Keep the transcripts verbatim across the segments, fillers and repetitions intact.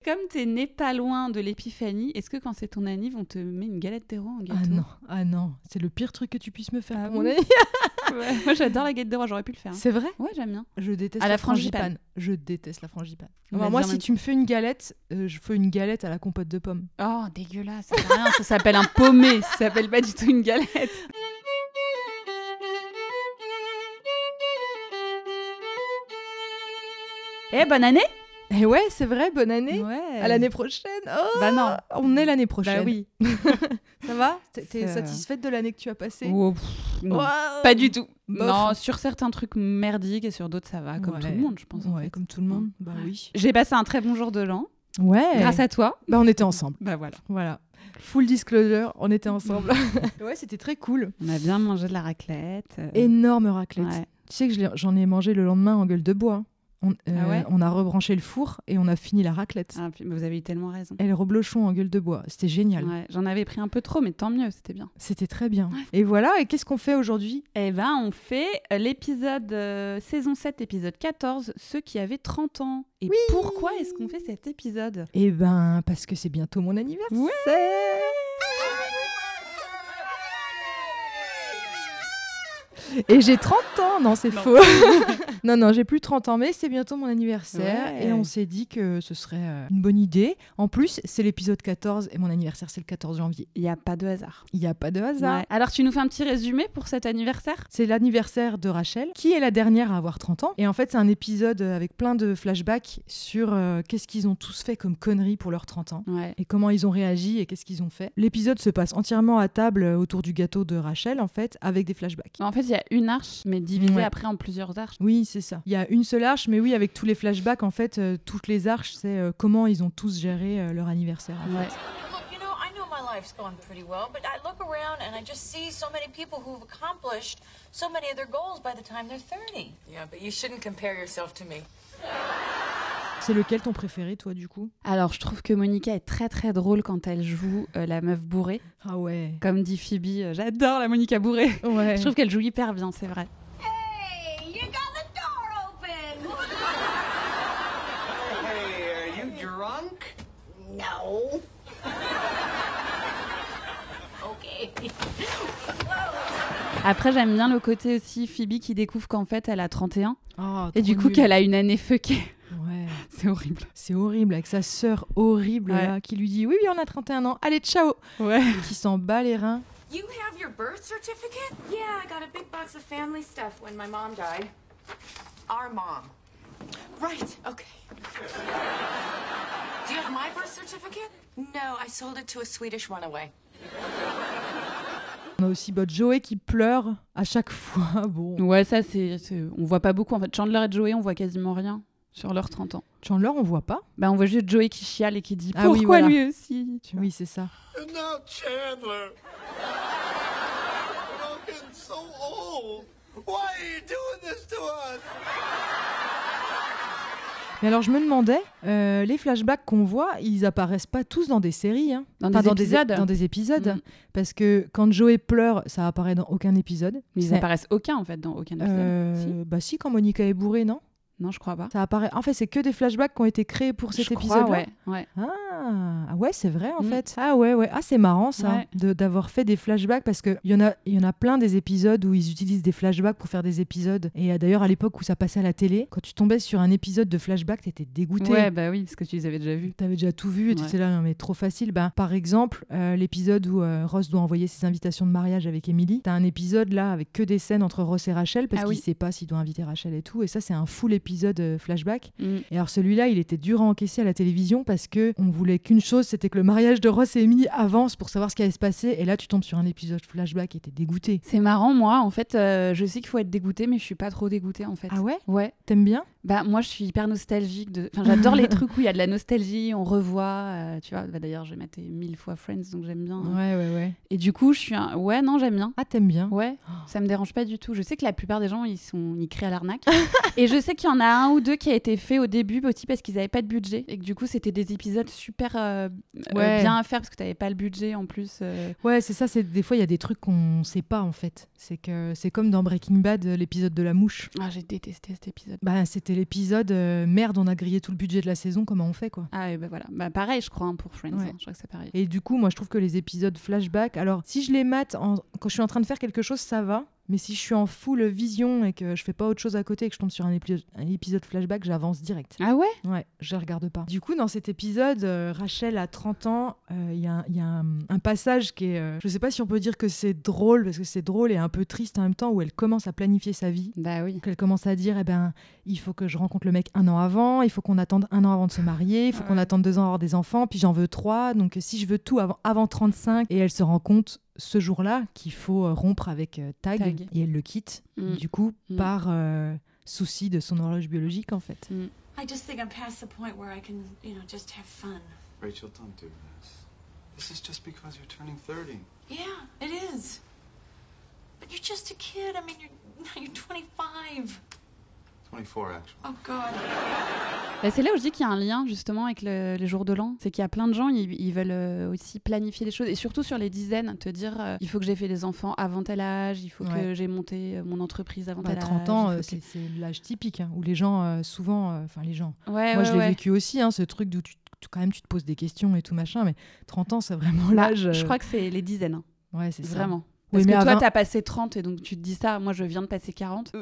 comme t'es né pas loin de l'épiphanie, est-ce que quand c'est ton anniv, on te met une galette des rois en gâteau? Ah non, ah non, c'est le pire truc que tu puisses me faire Ah pour bon mon anniv. Ouais. Moi, j'adore la galette des rois, j'aurais pu le faire. Hein. C'est vrai? Ouais, j'aime bien. Je déteste À la, la frangipane. frangipane. Je déteste la frangipane. On Alors a moi, dit en si même tu me fais une galette, euh, je fais une galette à la compote de pommes. Oh, dégueulasse, ça fait rien, ça s'appelle un paumé, ça s'appelle pas du tout une galette. Eh, bonne année! Et ouais, c'est vrai, bonne année. Ouais. À l'année prochaine. Oh, Bah non. On est l'année prochaine. Bah oui. Ça va? T'es, t'es Ça- satisfaite de l'année que tu as passée? Oh, pff, non. Wow. Pas du tout. Bof. Non, sur certains trucs merdiques et sur d'autres, ça va, comme Ouais. tout le monde, je pense. en Ouais, fait. comme tout le monde. Bah oui. J'ai passé un très bon jour de l'an, Ouais. grâce à toi. Bah on était ensemble. Bah voilà. Voilà. Full disclosure, on était ensemble. Ouais, c'était très cool. On a bien mangé de la raclette. euh, Énorme raclette. ouais. Tu sais que je l'ai- j'en ai mangé le lendemain en gueule de bois. On, euh, Ah ouais on a rebranché le four et on a fini la raclette. Ah, puis- vous avez eu tellement raison. Et le reblochon en gueule de bois. C'était génial. Ouais, j'en avais pris un peu trop, mais tant mieux, c'était bien. C'était très bien. Et voilà, et qu'est-ce qu'on fait aujourd'hui? Eh ben, on fait euh, l'épisode euh, saison sept, épisode quatorze, ceux qui avaient trente ans. Et Oui. pourquoi est-ce qu'on fait cet épisode? Eh ben, parce que c'est bientôt mon anniversaire. Ouais. Et j'ai trente ans. Non, c'est Non. faux. non, non, j'ai plus trente ans, mais c'est bientôt mon anniversaire. Ouais. Et on s'est dit que ce serait euh, une bonne idée. En plus, c'est l'épisode quatorze et mon anniversaire, c'est le quatorze janvier. Il n'y a pas de hasard. Il n'y a pas de hasard. Ouais. Alors, tu nous fais un petit résumé pour cet anniversaire? C'est l'anniversaire de Rachel, qui est la dernière à avoir trente ans. Et en fait, c'est un épisode avec plein de flashbacks sur euh, qu'est-ce qu'ils ont tous fait comme conneries pour leurs trente ans. Ouais. Et comment ils ont réagi et qu'est-ce qu'ils ont fait. L'épisode se passe entièrement à table euh, autour du gâteau de Rachel, en fait, avec des flashbacks. En fait, il y a une arche, mais divisée Ouais. après en plusieurs arches. Oui, c'est ça. Il y a une seule arche, mais oui, avec tous les flashbacks, en fait, euh, toutes les arches, c'est euh, comment ils ont tous géré euh, leur anniversaire. En Ouais. fait. Look, you know, I know my life's going pretty well, but I look around and I just see so many people who've accomplished so many of their goals by the time they're thirty. Yeah, but you shouldn't compare yourself to me. C'est lequel ton préféré, toi, du coup? Alors, je trouve que Monica est très très drôle quand elle joue euh, la meuf bourrée. Ah ouais. Comme dit Phoebe, euh, j'adore la Monica bourrée. Ouais. Je trouve qu'elle joue hyper bien, c'est vrai. Hey, you got the door open! Hey, are you drunk? No. Okay. Après, j'aime bien le côté aussi Phoebe qui découvre qu'en fait, elle a trente et un. Oh, Et du trop coup, nul. qu'elle a une année fuckée. Ouais. C'est horrible. C'est horrible, avec sa sœur horrible, Ouais. là, qui lui dit « Oui, oui, on a trente et un ans, allez, ciao !» Ouais. Qui s'en bat les reins. You have your birth certificate? Yeah, I got a big box of family stuff when my mom died. Our mom. Right, okay. Do you have my birth certificate? No, I sold it to a Swedish runaway. On a aussi bah, Joey qui pleure à chaque fois. Bon, Ouais, ça, c'est, c'est- on voit pas beaucoup. En fait, Chandler et Joey, on voit quasiment rien sur leurs trente ans. Chandler, on voit pas. Bah, on voit juste Joey qui chiale et qui dit Ah pourquoi oui, voilà. lui aussi, tu vois. Oui, c'est ça. And now Chandler. We're all getting so old. Why are you doing this to us? Mais alors, je me demandais, euh, les flashbacks qu'on voit, ils apparaissent pas tous dans des séries. Hein. Dans Enfin, des épisodes. Dans des épisodes. Mm. Parce que quand Joey pleure, ça apparaît dans aucun épisode. Mais ils C'est- apparaissent aucun, en fait, dans aucun épisode. Euh, Bah si, quand Monica est bourrée, non? Non, je crois pas. Ça apparaît. En fait, c'est que des flashbacks qui ont été créés pour cet Je épisode. crois, ouais. ouais. Ah, ah ouais, c'est vrai en Mm. fait. Ah ouais, ouais. Ah, c'est marrant ça, Ouais. de- d'avoir fait des flashbacks parce qu'il y, en a- il y en a plein des épisodes où ils utilisent des flashbacks pour faire des épisodes. Et euh, d'ailleurs, à l'époque où ça passait à la télé, quand tu tombais sur un épisode de flashback, t'étais dégoûté. Ouais, bah oui, parce que tu les avais déjà vus. T'avais déjà tout vu et tu Ouais. étais là, non mais trop facile. Ben, par exemple, euh, l'épisode où euh, Ross doit envoyer ses invitations de mariage avec Emily. T'as un épisode là avec que des scènes entre Ross et Rachel parce Ah qu'il oui. sait pas s'il doit inviter Rachel et tout. Et ça, c'est un full épisode euh, flashback. Mm. Et alors celui-là, il était dur à encaisser à la télévision parce que on voulait qu'une chose, c'était que le mariage de Ross et Emily avance pour savoir ce qui allait se passer. Et là, tu tombes sur un épisode flashback et t'es dégoûté. C'est marrant, moi, en fait, euh, je sais qu'il faut être dégoûté, mais je suis pas trop dégoûtée, en fait. Ah ouais? Ouais. T'aimes bien? Bah, moi, je suis hyper nostalgique. De... Enfin, j'adore les trucs où il y a de la nostalgie, on revoit. euh, tu vois, bah, d'ailleurs, j'ai maté mille fois Friends, donc j'aime bien. hein. Ouais, ouais, ouais. Et du coup, je suis un... Ouais, non, j'aime bien. Ah, t'aimes bien? Ouais, ça me dérange pas du tout. Je sais que la plupart des gens, ils sont ils créent à l'arnaque. Et je sais qu'il y en en a un ou deux qui a été fait au début aussi parce qu'ils n'avaient pas de budget et que du coup c'était des épisodes super euh, Ouais. euh, bien à faire parce que tu n'avais pas le budget en plus. euh. Ouais, c'est ça. C'est des fois il y a des trucs qu'on sait pas en fait. C'est que c'est comme dans Breaking Bad, l'épisode de la mouche. Ah, j'ai détesté cet épisode. Bah c'était l'épisode euh, merde, on a grillé tout le budget de la saison. Comment on fait quoi? Ah, et bah voilà. Bah, pareil, je crois, hein, pour Friends. Ouais. hein. Je crois que c'est pareil. Et du coup, moi, je trouve que les épisodes flashback, alors si je les mate en- quand je suis en train de faire quelque chose, ça va. Mais si je suis en full vision et que je fais pas autre chose à côté et que je tombe sur un, épi- un épisode flashback, j'avance direct. Ah ouais? Ouais, je les regarde pas. Du coup, dans cet épisode, euh, Rachel a trente ans. Il y a, un- y a un, un passage qui est... euh, je sais pas si on peut dire que c'est drôle, parce que c'est drôle et un peu triste en même temps, où elle commence à planifier sa vie. Bah oui. Donc elle commence à dire, eh ben, il faut que je rencontre le mec un an avant, il faut qu'on attende un an avant de se marier, il faut Ouais. qu'on attende deux ans avant d'avoir des enfants, puis j'en veux trois. Donc si je veux tout avant, avant trente-cinq, et elle se rend compte ce jour-là qu'il faut euh, rompre avec euh, Tag, Tag. et elle le quitte, Mm. du coup, Mm. par euh, souci de son horloge biologique, en fait. Mm. I just think I'm past the point where I can, you know, just have fun. Rachel, don't do this. This is just because you're turning thirty. Yeah, it is. But you're just a kid. I mean, you're you're twenty-five. twenty-four, actually. Oh God. Bah, c'est là où je dis qu'il y a un lien justement avec le- les jours de l'an. C'est qu'il y a plein de gens, ils, ils veulent euh, aussi planifier les choses. Et surtout sur les dizaines, te dire euh, il faut que j'ai fait des enfants avant tel âge, il faut que Ouais. j'ai monté euh, mon entreprise avant Bah, tel âge. trente ans, il euh, faut c'est que- c'est l'âge typique, hein, où les gens, euh, souvent, euh, enfin les gens, Ouais, moi ouais, je l'ai ouais. vécu aussi, hein, ce truc d'où tu, tu- quand même tu te poses des questions et tout machin, mais trente ans c'est vraiment Bah, l'âge... euh, Je crois que c'est les dizaines. hein. ouais, c'est ça. Vraiment. Oui, Parce mais que à toi, vingt t'as passé trente et donc tu te dis ça. Moi, je viens de passer quarante.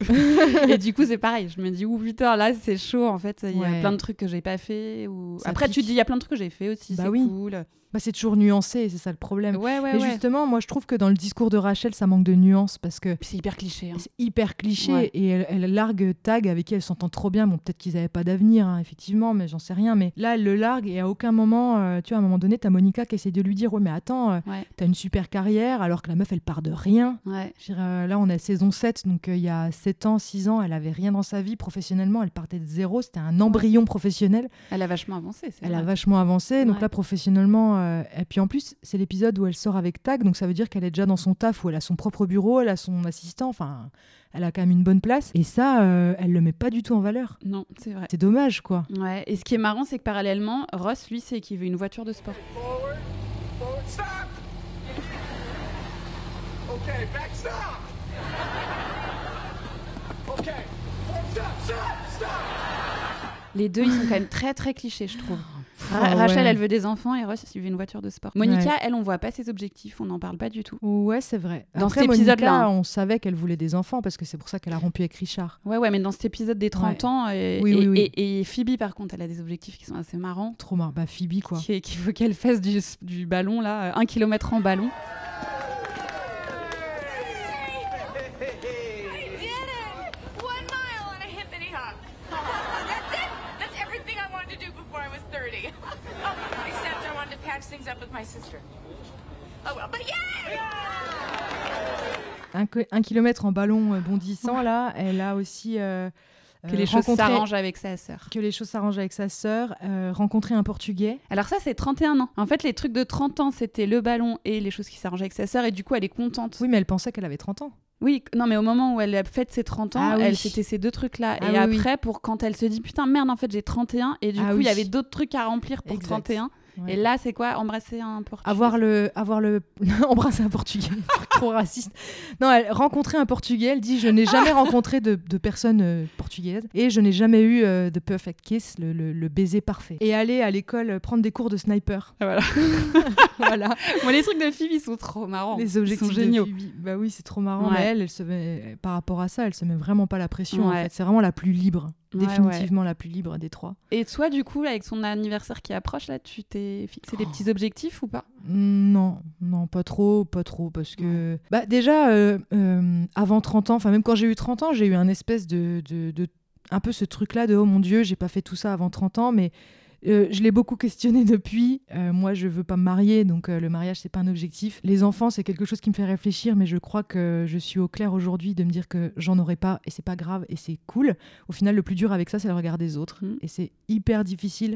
Et du coup, c'est pareil. Je me dis, ouh putain, là, c'est chaud. En fait, il y a Ouais. plein de trucs que j'ai pas fait. Ou... Ça Après, pique. tu te dis, il y a plein de trucs que j'ai fait aussi. Bah c'est oui. cool. Bah, c'est toujours nuancé, c'est ça le problème. Ouais, ouais, Mais ouais. justement, moi je trouve que dans le discours de Rachel, ça manque de nuance parce que Puis c'est hyper cliché. hein. c'est hyper cliché Ouais. et elle, elle largue Tag avec qui elle s'entend trop bien. Bon, peut-être qu'ils n'avaient pas d'avenir, hein, effectivement, mais j'en sais rien. Mais là, elle le largue et à aucun moment, euh, tu vois, à un moment donné, t'as Monica qui essaie de lui dire ouais, mais attends, euh, Ouais, t'as une super carrière alors que la meuf, elle part de rien. ouais. Je veux dire, euh, là, on est à saison sept, donc euh, il y a sept ans, six ans, elle avait rien dans sa vie professionnellement. Elle partait de zéro, c'était un embryon professionnel. Elle a vachement avancé. C'est Elle vrai. a vachement avancé, donc Ouais. là professionnellement. euh, Et puis en plus, c'est l'épisode où elle sort avec Tag, donc ça veut dire qu'elle est déjà dans son taf, où elle a son propre bureau, elle a son assistant, enfin, elle a quand même une bonne place. Et ça, euh, elle le met pas du tout en valeur. Non, c'est vrai. C'est dommage, quoi. Ouais. Et ce qui est marrant, c'est que parallèlement, Ross, lui, c'est qu'il veut une voiture de sport. Forward, forward, stop! Okay, back, stop! Okay, forward, stop, stop, stop! Les deux, ils sont quand même très très clichés, je trouve. Ra- Ah, Rachel, ouais. elle veut des enfants et Ross, il veut une voiture de sport. Monica, Ouais. elle, on voit pas ses objectifs, on n'en parle pas du tout. Ouais, c'est vrai. Dans Après, cet Monica, épisode-là, hein. on savait qu'elle voulait des enfants, parce que c'est pour ça qu'elle a rompu avec Richard. Ouais, ouais, mais dans cet épisode des trente Ouais. ans, et, Oui, et, oui, oui. et- et Phoebe, par contre, elle a des objectifs qui sont assez marrants. Trop marrant. Bah, Phoebe, quoi. Qui- Qu'il faut qu'elle fasse du, du ballon, là, un kilomètre en ballon. I did it! One mile on a hippity hop. That's it! That's everything I wanted to do before I was thirty. Oh, except I wanted to patch things up with my sister. Oh well, but yeah! Un, co- un kilomètre en ballon euh, bondissant, là. Elle a aussi... euh, Que euh, les choses rencontré- s'arrangent avec sa sœur. Que les choses s'arrangent avec sa sœur. euh, rencontrer un Portugais. Alors ça, c'est trente et un ans. En fait, les trucs de trente ans, c'était le ballon et les choses qui s'arrangent avec sa sœur. Et du coup, elle est contente. Oui, mais elle pensait qu'elle avait trente ans. Oui, non, mais au moment où elle a fait ses trente ans, Ah oui. elle c'était ces deux trucs-là. Ah et oui, après, pour quand elle se dit putain, merde, en fait, j'ai trente et un. Et du Ah coup, il oui. y avait d'autres trucs à remplir pour Exact. trente et un. Ouais. Et là, c'est quoi? Embrasser un Portugais. Avoir le, avoir le, embrasser un Portugais, truc trop raciste. Non, elle rencontrer un Portugais. Elle dit je n'ai jamais rencontré de, de personne euh, portugaise et je n'ai jamais eu euh, the perfect kiss, le, le, le baiser parfait. Et aller à l'école euh, prendre des cours de sniper. Ah, voilà. Voilà. Moi, les trucs de Phoebe, ils sont trop marrants. Les objectifs ils sont géniaux. de Phoebe. Bah oui, c'est trop marrant. Ouais. Mais elle, elle se met, par rapport à ça, elle se met vraiment pas la pression. En Ouais. fait, c'est vraiment la plus libre. Ouais, Définitivement la plus libre des trois. Et toi, du coup, avec son anniversaire qui approche, là, tu t'es fixé des petits objectifs ou pas? Non, non, pas trop, pas trop, parce que bah déjà euh, euh, avant trente ans, enfin même quand j'ai eu trente ans, j'ai eu un espèce de, de, de un peu ce truc-là de oh mon Dieu, j'ai pas fait tout ça avant trente ans, mais euh, je l'ai beaucoup questionné depuis. Euh, moi, je veux pas me marier, donc euh, le mariage c'est pas un objectif. Les enfants, c'est quelque chose qui me fait réfléchir, mais je crois que je suis au clair aujourd'hui de me dire que j'en aurai pas et c'est pas grave et c'est cool. Au final, le plus dur avec ça, c'est le regard des autres Mm. et c'est hyper difficile.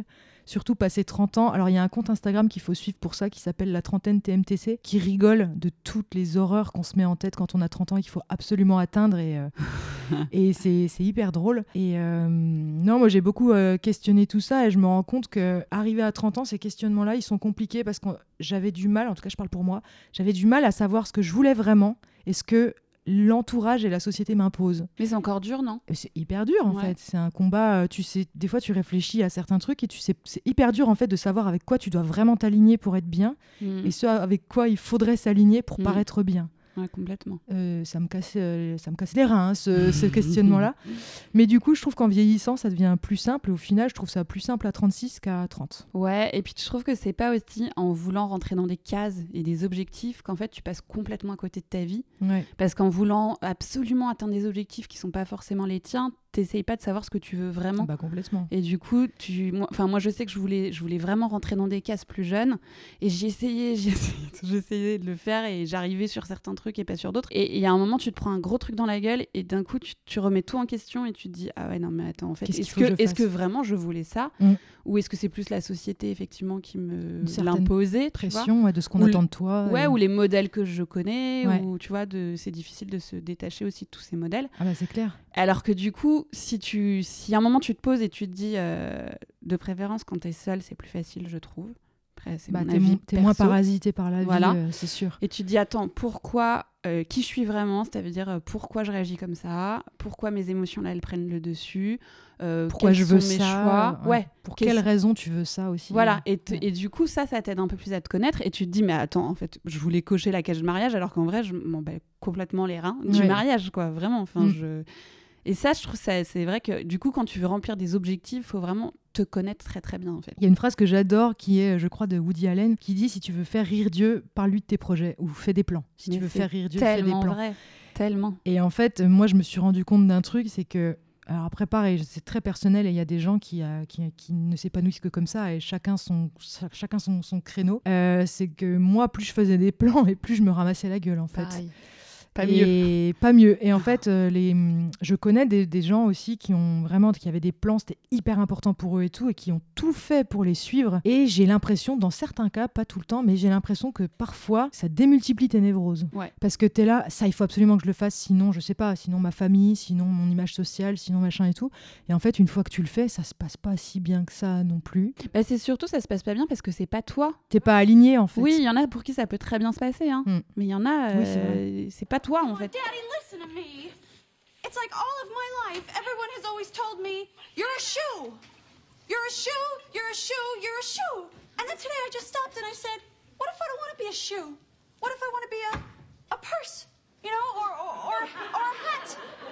surtout passé trente ans. Alors il y a un compte Instagram qu'il faut suivre pour ça qui s'appelle La Trentaine T M T C, qui rigole de toutes les horreurs qu'on se met en tête quand on a trente ans et qu'il faut absolument atteindre, et, euh, et c'est, c'est hyper drôle. Et euh, non, moi j'ai beaucoup euh, questionné tout ça, et je me rends compte qu'arrivé à trente ans, ces questionnements-là, ils sont compliqués parce que j'avais du mal, en tout cas je parle pour moi, j'avais du mal à savoir ce que je voulais vraiment et ce que l'entourage et la société m'imposent. Mais c'est encore dur, non ? Et c'est hyper dur en Ouais. fait. C'est un combat, euh, tu sais, des fois tu réfléchis à certains trucs et tu sais, c'est hyper dur en fait de savoir avec quoi tu dois vraiment t'aligner pour être bien Mm. et ce avec quoi il faudrait s'aligner pour Mm. paraître bien. Ouais, complètement. Euh, ça me casse, euh, ça me casse les reins, hein, ce, ce questionnement-là. Mais du coup, je trouve qu'en vieillissant, ça devient plus simple. Et au final, je trouve ça plus simple à trente-six qu'à trente. Ouais, et puis je trouve que c'est pas aussi en voulant rentrer dans des cases et des objectifs qu'en fait tu passes complètement à côté de ta vie. Ouais. Parce qu'en voulant absolument atteindre des objectifs qui sont pas forcément les tiens, t'essayes pas de savoir ce que tu veux vraiment. Bah complètement. Et du coup, tu, moi, enfin moi je sais que je voulais, je voulais vraiment rentrer dans des cases plus jeunes, et j'ai essayé, j'ai essayé, j'ai essayé de le faire, et j'arrivais sur certains trucs et pas sur d'autres. Et il y a un moment, tu te prends un gros truc dans la gueule, et d'un coup, tu, tu remets tout en question et tu te dis ah ouais non mais attends, en fait, Qu'est-ce est-ce qu'il faut que, que je est-ce que fasse vraiment je voulais ça, Mm. ou est-ce que c'est plus la société effectivement qui me Une certaine l'imposait, tu vois. Pression ouais, de ce qu'on Ou le- attend de toi. Ouais, et- ou les modèles que je connais, Ouais. ou tu vois, de, c'est difficile de se détacher aussi de tous ces modèles. Ah bah c'est clair. Alors que du coup, si tu, si à un moment tu te poses et tu te dis, euh, de préférence quand t'es seule, c'est plus facile, je trouve. Après, c'est Bah, mon t'es, avis mo- t'es moins perso. parasité par la Voilà. vie, euh, c'est sûr. Et tu te dis, attends, pourquoi, euh, qui je suis vraiment, ça veut dire euh, pourquoi je réagis comme ça, pourquoi mes émotions là elles prennent le dessus, euh, Pourquoi quels je veux sont mes ça choix, ouais. ouais. Pour Quels quelle sont- raison tu veux ça aussi. Voilà, et, te- Ouais. et du coup, ça, ça t'aide un peu plus à te connaître, et tu te dis, mais attends, en fait, je voulais cocher la cage mariage, alors qu'en vrai, je m'en bats complètement les reins du Ouais. mariage, quoi, vraiment. Enfin, Mm. je... Et ça, je trouve ça, c'est vrai que du coup, quand tu veux remplir des objectifs, il faut vraiment te connaître très très bien, en fait. Il y a une phrase que j'adore qui est, je crois, de Woody Allen, qui dit si tu veux faire rire Dieu, parle-lui de tes projets ou fais des plans. Si Mais tu veux c'est faire rire Dieu, fais des Tellement plans. vrai, tellement. Et en fait, moi, je me suis rendu compte d'un truc, c'est que, alors après, pareil, c'est très personnel et il y a des gens qui, euh, qui, qui ne s'épanouissent que comme ça et chacun son, cha- chacun son, son créneau. Euh, c'est que moi, plus je faisais des plans et plus je me ramassais la gueule, en fait. Pareil. Pas mieux. Et pas mieux. Et en fait, euh, les, je connais des, des gens aussi qui ont vraiment, qui avaient des plans, c'était hyper important pour eux et tout, et qui ont tout fait pour les suivre. Et j'ai l'impression, dans certains cas, pas tout le temps, mais j'ai l'impression que parfois, ça démultiplie tes névroses. Ouais. Parce que t'es là, ça, il faut absolument que je le fasse, sinon, je sais pas, sinon ma famille, sinon mon image sociale, sinon machin et tout. Et en fait, une fois que tu le fais, ça se passe pas si bien que ça non plus. Bah, c'est surtout, ça se passe pas bien parce que c'est pas toi. T'es pas aligné, en fait. Oui, il y en a pour qui ça peut très bien se passer, hein. Mm. Mais il y en a, Oui, c'est euh, c'est pas toi, en fait. Daddy, listen to me. It's like all of my life, everyone has always told me, you're a shoe. You're a shoe, you're a shoe, you're a shoe. And then today I just stopped and I said, what if I don't want to be a shoe? What if I want to be a, a purse? You know, or, or, or, or a hat?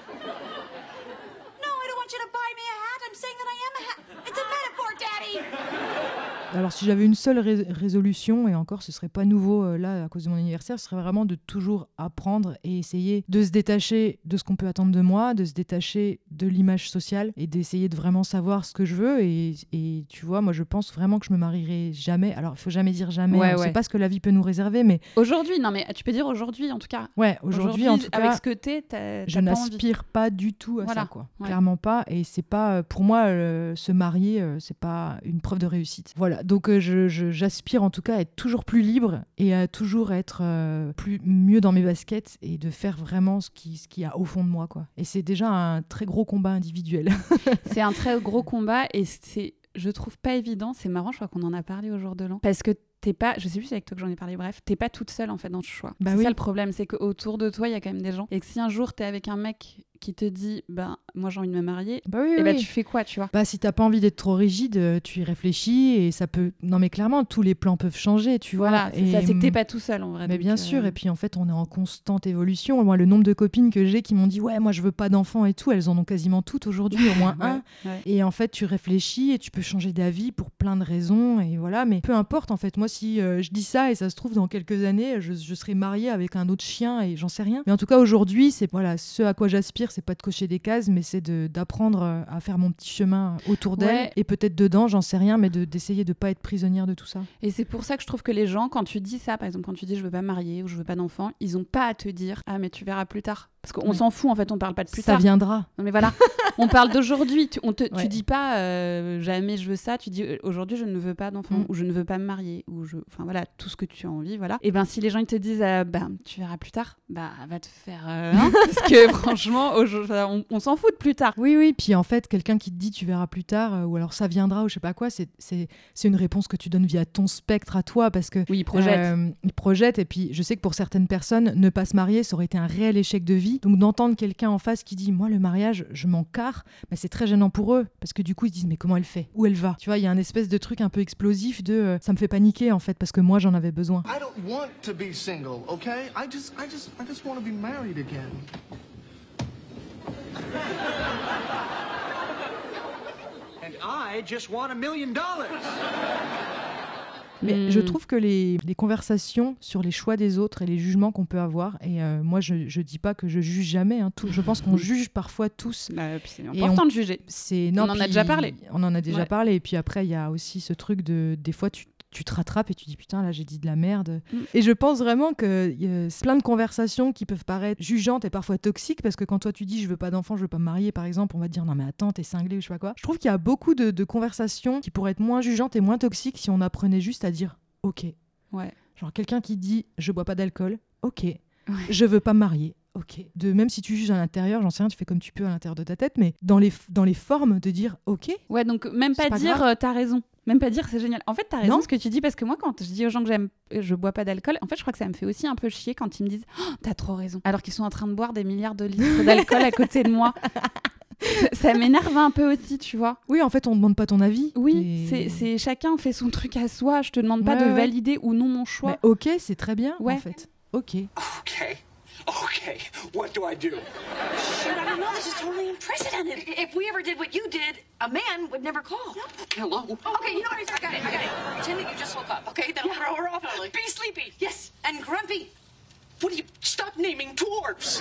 No, I don't want you to buy me a hat. I'm saying that I am a hat. It's a metaphor, Daddy. Alors si j'avais une seule ré- résolution, et encore ce serait pas nouveau euh, là à cause de mon anniversaire, ce serait vraiment de toujours apprendre et essayer de se détacher de ce qu'on peut attendre de moi, de se détacher de l'image sociale et d'essayer de vraiment savoir ce que je veux. Et, et tu vois, moi je pense vraiment que je me marierai jamais. Alors il faut jamais dire jamais, Ouais, on ouais. sait pas ce que la vie peut nous réserver, mais Aujourd'hui, non, mais tu peux dire aujourd'hui, en tout cas. ouais, aujourd'hui, en tout avec cas, ce que t'es, t'as, je t'as pas envie. n'aspire pas du tout à Voilà. ça, quoi. Ouais. Clairement pas. Et c'est pas, euh, pour moi, euh, se marier, euh, c'est pas une preuve de réussite. Voilà. Donc, euh, je, je- j'aspire en tout cas à être toujours plus libre et à toujours être euh, plus mieux dans mes baskets et de faire vraiment ce qui, ce qu'il y a au fond de moi, quoi. Et c'est déjà un très gros combat individuel. C'est un très gros combat et c'est, je trouve pas évident. C'est marrant, je crois qu'on en a parlé au jour de l'an. Parce que t'es pas, je sais plus si c'est avec toi que j'en ai parlé, bref, t'es pas toute seule en fait dans ce choix. Bah c'est oui. ça le problème, c'est qu'autour de toi, il y a quand même des gens. Et que si un jour t'es avec un mec qui te dit, ben moi j'ai envie de me marier, Bah oui, et oui. ben tu fais quoi, tu vois? Bah, si t'as pas envie d'être trop rigide, euh, tu y réfléchis et ça peut. Non, mais clairement, tous les plans peuvent changer, tu vois. Voilà, c'est Et, ça, c'est que t'es hum, pas tout seul en vrai. Mais donc, bien euh, sûr, et puis en fait, on est en constante évolution. Moi, le nombre de copines que j'ai qui m'ont dit ouais, moi je veux pas d'enfants et tout, elles en ont quasiment toutes aujourd'hui, au moins un. Ouais, ouais. Et en fait, tu réfléchis et tu peux changer d'avis pour plein de raisons et voilà. Mais peu importe en fait. Moi, si euh, je dis ça et ça se trouve dans quelques années, je, je serai mariée avec un autre chien et j'en sais rien. Mais en tout cas, aujourd'hui, c'est voilà, ce à quoi j'aspire, c'est pas de cocher des cases, mais c'est de d'apprendre euh, à faire mon petit chemin autour d'elle Ouais. et peut-être dedans, j'en sais rien, mais de d'essayer de pas être prisonnière de tout ça. Et c'est pour ça que je trouve que les gens, quand tu dis ça, par exemple, quand tu dis je veux pas me marier ou je veux pas d'enfant, ils ont pas à te dire ah mais tu verras plus tard. Parce qu'on Ouais. s'en fout, en fait, on parle pas de plus Ça tard. viendra. Non mais voilà, on parle d'aujourd'hui. Tu, on te, Ouais. tu dis pas euh, jamais je veux ça. Tu dis euh, aujourd'hui je ne veux pas d'enfant Mm. ou je ne veux pas me marier ou je, enfin voilà, tout ce que tu as envie, voilà. Et ben si les gens ils te disent euh, bah tu verras plus tard, bah va te faire euh, hein, parce que franchement aujourd'hui, enfin, on, on s'en fout de plus tard. Oui, oui. Puis en fait, quelqu'un qui te dit tu verras plus tard, euh, ou alors ça viendra, ou je sais pas quoi, c'est, c'est, c'est une réponse que tu donnes via ton spectre à toi, parce que Oui, il projette. Euh, il projette. Et puis je sais que pour certaines personnes, ne pas se marier, ça aurait été un réel échec de vie. Donc d'entendre quelqu'un en face qui dit moi le mariage, je m'en carre, bah, c'est très gênant pour eux, parce que du coup ils se disent mais comment elle fait, où elle va, tu vois, il y a un espèce de truc un peu explosif de euh, ça me fait paniquer en fait, parce que moi j'en avais besoin. I don't want to be single, okay? I just, I just, I just want to be married again. And I just want a million dollars. Mais Mm. je trouve que les, les conversations sur les choix des autres et les jugements qu'on peut avoir, et euh, moi je, je dis pas que je juge jamais, hein, tout, je pense qu'on juge parfois tous. Bah, puis c'est Et important on- de juger. C'est, On non, en a puis déjà parlé. On en a déjà Ouais. parlé. Et puis après, il y a aussi ce truc de. Des fois, tu, tu te rattrapes et tu dis putain, là, j'ai dit de la merde. Mm. Et je pense vraiment qu'il y a plein de conversations qui peuvent paraître jugeantes et parfois toxiques, parce que quand toi, tu dis je veux pas d'enfant, je veux pas me marier, par exemple, on va te dire non, mais attends, t'es cinglé ou je sais pas quoi. Je trouve qu'il y a beaucoup de, de conversations qui pourraient être moins jugeantes et moins toxiques si on apprenait juste à dire ok. Ouais. Genre quelqu'un qui dit je bois pas d'alcool, ok. Je veux pas me marier. Ok. De, même si tu juges à l'intérieur, j'en sais rien, tu fais comme tu peux à l'intérieur de ta tête, mais dans les, dans les formes de dire ok. Ouais, donc même C'est pas, pas dire grave. euh, t'as raison. Même pas dire c'est génial. En fait, t'as raison Non. ce que tu dis, parce que moi, quand je dis aux gens que j'aime, euh, je bois pas d'alcool, en fait, je crois que ça me fait aussi un peu chier quand ils me disent oh, t'as trop raison. Alors qu'ils sont en train de boire des milliards de litres d'alcool à côté de moi. ça, ça m'énerve un peu aussi, tu vois. Oui, en fait, on ne demande pas ton avis. Oui, Et- c'est, c'est chacun fait son truc à soi. Je te demande pas Ouais, de ouais. valider ou non mon choix. Mais ok, c'est très bien, Ouais. en fait. Ok. Okay. Okay. What do I do? Shit, I don't know. This is totally unprecedented. If we ever did what you did, a man would never call. Hello? Okay, you know what? I got it. I got it. Pretend that you just woke up. Okay, that'll throw her off. Be sleepy. Yes, and grumpy. What do you stop naming dwarfs?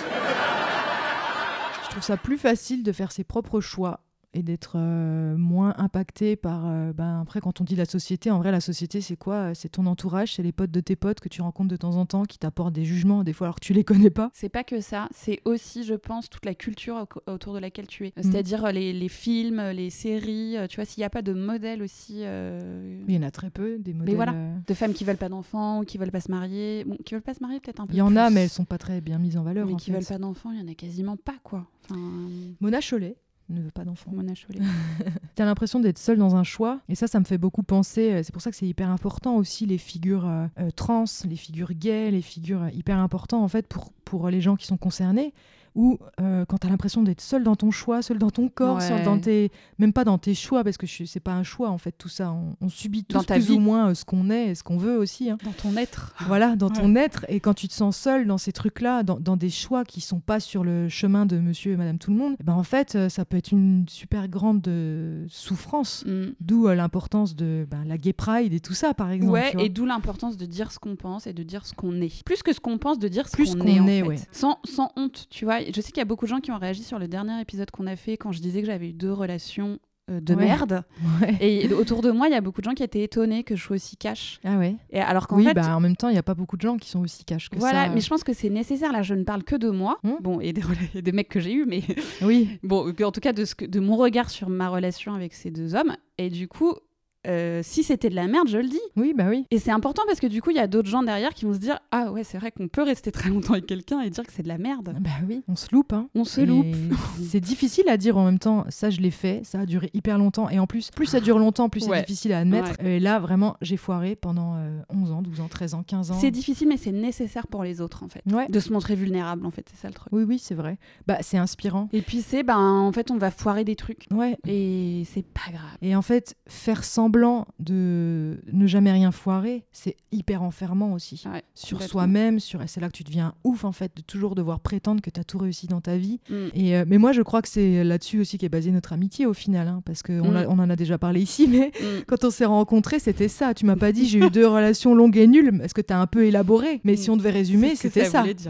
Je trouve ça plus facile de faire ses propres choix et d'être euh, moins impacté par... euh, ben, après, quand on dit la société, en vrai, la société, c'est quoi ? C'est ton entourage, c'est les potes de tes potes que tu rencontres de temps en temps, qui t'apportent des jugements, des fois, alors que tu les connais pas. C'est pas que ça, c'est aussi, je pense, toute la culture au- autour de laquelle tu es. Mm. C'est-à-dire euh, les, les films, les séries, euh, tu vois, s'il n'y a pas de modèle aussi... euh, Mais il y en a très peu, des modèles... Mais voilà, euh, de femmes qui veulent pas d'enfants ou qui veulent pas se marier. Bon, qui veulent pas se marier peut-être un peu Il y en a, plus. mais elles sont pas très bien mises en valeur, Mais en qui fait. veulent pas d'enfants, il y en a quasiment pas, quoi. Enfin, Mona Chollet ne veut pas d'enfant. Mona Chollet. T'as l'impression d'être seule dans un choix, et ça, ça me fait beaucoup penser. euh, C'est pour ça que c'est hyper important aussi, les figures euh, euh, trans, les figures gays, les figures euh, hyper importantes en fait pour, pour les gens qui sont concernés. Ou euh, quand t'as l'impression d'être seule dans ton choix, seule dans ton corps, Ouais. seule dans tes... même pas dans tes choix, parce que je- c'est pas un choix en fait tout ça. On, on subit Dans tous ta plus vie. ou moins euh, ce qu'on est et ce qu'on veut aussi. hein. Dans ton être. Voilà, dans ton être. Et quand tu te sens seule dans ces trucs-là, dans, dans des choix qui sont pas sur le chemin de monsieur et madame tout le monde, eh ben en fait, euh, ça peut être une super grande euh, souffrance. Mm. D'où euh, l'importance de ben, la gay pride et tout ça, par exemple. Ouais, tu vois. et d'où l'importance de dire ce qu'on pense et de dire ce qu'on est. Plus que ce qu'on pense, de dire ce Plus qu'on qu'on est, en est, fait. ouais. Sans, sans honte, tu vois. Je sais qu'il y a beaucoup de gens qui ont réagi sur le dernier épisode qu'on a fait quand je disais que j'avais eu deux relations euh, de Ouais. merde. Ouais. Et autour de moi, il y a beaucoup de gens qui étaient étonnés que je sois aussi cash. Ah ouais. Et alors qu'en Oui, fait, bah, en même temps, il n'y a pas beaucoup de gens qui sont aussi cash que voilà, ça. mais je pense que c'est nécessaire. Là, je ne parle que de moi. Hmm. Bon, et des, rela- et des mecs que j'ai eus, mais Oui, bon, en tout cas de, ce que, de mon regard sur ma relation avec ces deux hommes. Et du coup, euh, si c'était de la merde, je le dis. oui, bah oui. Et c'est important parce que du coup, il y a d'autres gens derrière qui vont se dire ah ouais, c'est vrai qu'on peut rester très longtemps avec quelqu'un et dire que c'est de la merde. Bah oui, on se loupe. Hein. On se Et loupe. C'est difficile à dire en même temps. Ça, je l'ai fait. Ça a duré hyper longtemps. Et en plus, plus ça dure longtemps, plus Ouais. c'est difficile à admettre. Ouais. Et là, vraiment, j'ai foiré pendant euh, onze ans, douze ans, treize ans, quinze ans. C'est difficile, mais c'est nécessaire pour les autres en fait. Ouais. De se montrer vulnérable en fait, c'est ça le truc. Oui, oui, c'est vrai. Bah, c'est inspirant. Et puis c'est ben en fait on va foirer des trucs Ouais. et c'est pas grave. Et en fait, faire semblant de ne jamais rien foirer, c'est hyper enfermant aussi. Ouais, Sur complètement. soi-même, sur... et c'est là que tu deviens ouf, en fait, de toujours devoir prétendre que tu as tout réussi dans ta vie. Mm. Et, euh, mais moi, je crois que c'est là-dessus aussi qu'est basée notre amitié, au final, hein, parce qu'on Mm. on en a déjà parlé ici, mais Mm. quand on s'est rencontrés, c'était ça. Tu m'as pas dit j'ai eu deux relations longues et nulles. Est-ce que tu as un peu élaboré? Mais si on devait résumer, C'est ce que c'était ça. voulait dire, oui.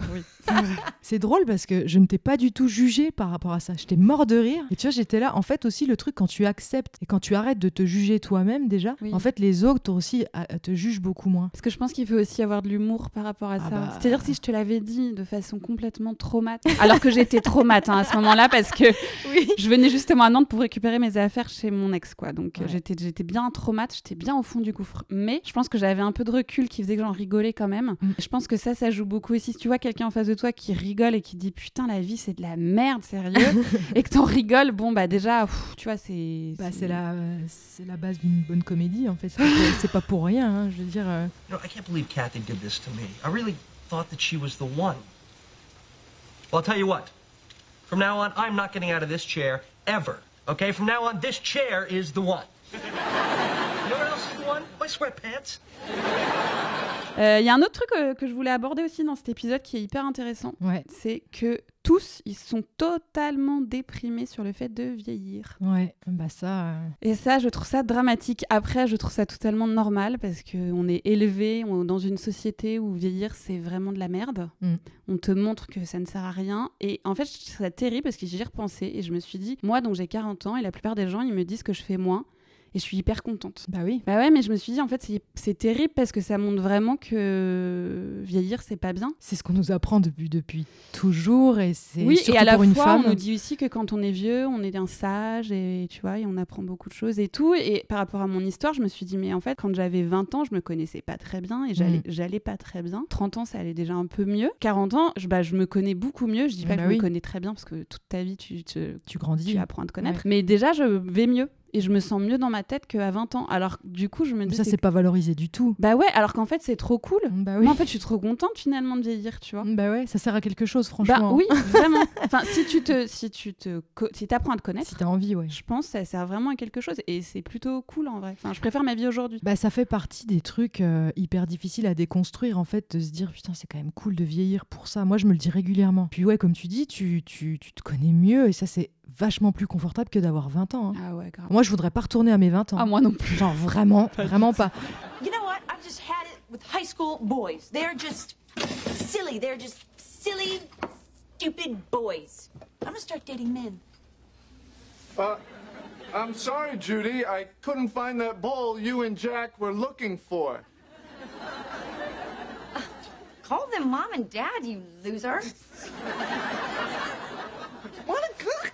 C'est drôle parce que je ne t'ai pas du tout jugé par rapport à ça. J'étais mort de rire. Et tu vois, j'étais là. En fait, aussi, le truc, quand tu acceptes et quand tu arrêtes de te juger toi-même, déjà, Oui. en fait, les autres aussi à, te jugent beaucoup moins. Parce que je pense qu'il faut aussi avoir de l'humour par rapport à Ah ça. bah... C'est-à-dire si je te l'avais dit de façon complètement traumate, alors que j'étais traumate hein, à ce moment-là, parce que oui. je venais justement à Nantes pour récupérer mes affaires chez mon ex, quoi. Donc ouais. j'étais, j'étais bien traumate, j'étais bien au fond du gouffre. Mais je pense que j'avais un peu de recul qui faisait que j'en rigolais quand même. Mm. Je pense que ça, ça joue beaucoup aussi. Si tu vois quelqu'un en face de toi qui rigole et qui dit putain, la vie c'est de la merde, sérieux, et que t'en rigoles, bon bah déjà, pff, tu vois, c'est. Bah, c'est, c'est, la, euh, c'est la base d'une bonne comédie en fait. C'est, c'est pas pour rien, hein, je veux dire. Euh... No, I can't believe Kathy did this to me. I really thought that she was the one. Well, I'll tell you what. From now on, I'm not getting out of this chair ever. Okay? From now on, this chair is the one. You know what else is the one? My sweatpants. Il euh, y a un autre truc euh, que je voulais aborder aussi dans cet épisode qui est hyper intéressant. Ouais. C'est que tous, ils sont totalement déprimés sur le fait de vieillir. Ouais, bah ça... Euh... Et ça, je trouve ça dramatique. Après, je trouve ça totalement normal parce qu'on est élevé on, dans une société où vieillir, c'est vraiment de la merde. Mm. On te montre que ça ne sert à rien. Et en fait, je trouve ça terrible parce que j'y ai repensé et je me suis dit, moi, donc j'ai quarante ans et la plupart des gens, ils me disent que je fais moins. Et je suis hyper contente. Bah oui. Bah ouais, mais je me suis dit, en fait, c'est, c'est terrible parce que ça montre vraiment que vieillir, c'est pas bien. C'est ce qu'on nous apprend depuis, depuis toujours et c'est oui, surtout et à la pour une fois, femme. On nous dit aussi que quand on est vieux, on est un sage et tu vois, et on apprend beaucoup de choses et tout. Et par rapport à mon histoire, je me suis dit, mais en fait, quand j'avais vingt ans, je me connaissais pas très bien et j'allais, mmh. j'allais pas très bien. trente ans, ça allait déjà un peu mieux. quarante ans, je, bah, je me connais beaucoup mieux. Je dis pas bah que oui. je me connais très bien parce que toute ta vie, tu, tu, tu grandis. Tu apprends à te connaître. Ouais. Mais déjà, je vais mieux. Et je me sens mieux dans ma tête qu'à vingt ans. Alors, du coup, je me dis... Ça, c'est, c'est que... pas valorisé du tout. Bah ouais, alors qu'en fait, c'est trop cool. Bah oui. Moi, en fait, je suis trop contente, finalement, de vieillir, tu vois. Bah ouais, ça sert à quelque chose, franchement. Bah oui, vraiment. Enfin, si tu te... Si tu te... Si t'apprends à te connaître... Si t'as envie, ouais. Je pense que ça sert vraiment à quelque chose. Et c'est plutôt cool, en vrai. Enfin, je préfère ma vie aujourd'hui. Bah, ça fait partie des trucs euh, hyper difficiles à déconstruire, en fait, de se dire, putain, c'est quand même cool de vieillir pour ça. Moi, je me le dis régulièrement. Puis ouais, comme tu dis, tu, tu, tu te connais mieux et ça, c'est vachement plus confortable que d'avoir vingt ans. Hein. Ah ouais, grave. Moi, je voudrais pas retourner à mes vingt ans. Ah, moi non plus. Genre vraiment, vraiment pas. You know what? I've just had it with high school boys. They're just silly. They're just silly, stupid boys. I'm gonna start dating men. Uh, I'm sorry, Judy. I couldn't find that ball you and Jack were looking for. Uh, call them mom and dad, you loser. What a good...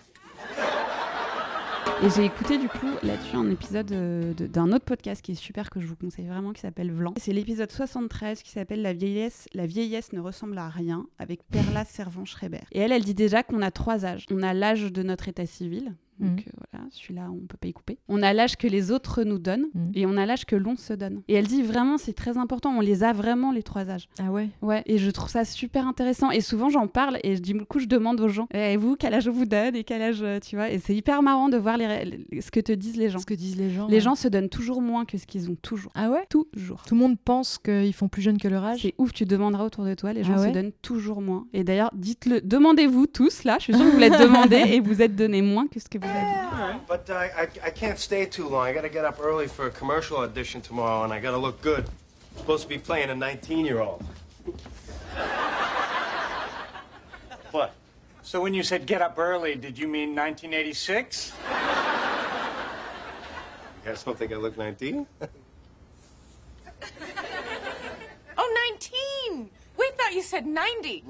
Et j'ai écouté du coup là-dessus un épisode de, de, d'un autre podcast qui est super, que je vous conseille vraiment, qui s'appelle Vlan. C'est l'épisode soixante-treize qui s'appelle La vieillesse, la vieillesse ne ressemble à rien, avec Perla Servan-Schreiber. Et elle, elle dit déjà qu'on a trois âges. On a l'âge de notre état civil. Donc mmh. euh, voilà, celui-là, on peut pas y couper. On a l'âge que les autres nous donnent mmh. et on a l'âge que l'on se donne. Et elle dit vraiment, c'est très important, on les a vraiment, les trois âges. Ah ouais? Ouais, et je trouve ça super intéressant. Et souvent, j'en parle et du coup, je demande aux gens, et vous, quel âge vous donne et quel âge, tu vois? Et c'est hyper marrant de voir les, les, ce que te disent les gens. Ce que disent les gens. Les ouais. gens se donnent toujours moins que ce qu'ils ont toujours. Ah ouais? Toujours. Tout le monde pense qu'ils font plus jeunes que leur âge? C'est ouf, tu demanderas autour de toi, les gens ah ouais? se donnent toujours moins. Et d'ailleurs, dites-le, demandez-vous tous là, je suis sûre que vous l'êtes demandé et vous êtes donné moins que ce que vous avez. But uh, I, I can't stay too long. I gotta get up early for a commercial audition tomorrow, and I gotta look good. I'm supposed to be playing a nineteen-year-old. What? So when you said get up early, did you mean nineteen eighty-six? You guys don't think I look nineteen? Oh, nineteen! We thought you said ninety.